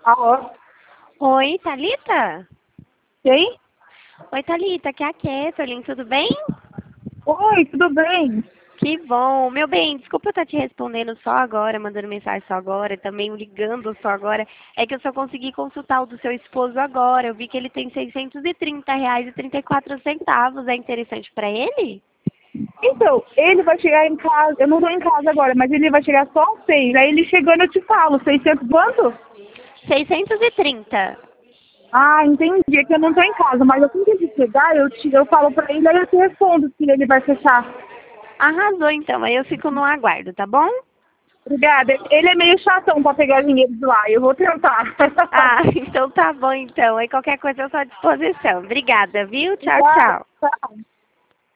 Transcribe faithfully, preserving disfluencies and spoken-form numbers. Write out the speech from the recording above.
Alô? Oi, Thalita? Quem? Oi, Thalita, aqui é a Kathleen, tudo bem? Oi, tudo bem? Que bom. Meu bem, desculpa eu estar te respondendo só agora, mandando mensagem só agora, também ligando só agora. É que eu só consegui consultar o do seu esposo agora. Eu vi que ele tem seiscentos e trinta reais e trinta e quatro centavos. É interessante para ele? Então, ele vai chegar em casa, eu não tô em casa agora, mas ele vai chegar só às seis. Aí ele chegando eu te falo, seiscentos quanto? seiscentos e trinta. Ah, entendi, é que eu não tô em casa, mas assim que ele chegar, eu, te, eu falo pra ele, aí eu te respondo se ele vai fechar. Arrasou, então. Aí eu fico no aguardo, tá bom? Obrigada. Ele é meio chatão pra pegar dinheiro de lá, eu vou tentar. Ah, então tá bom, então. Aí qualquer coisa eu sou à disposição. Obrigada, viu? Tchau, Obrigada, tchau. tchau.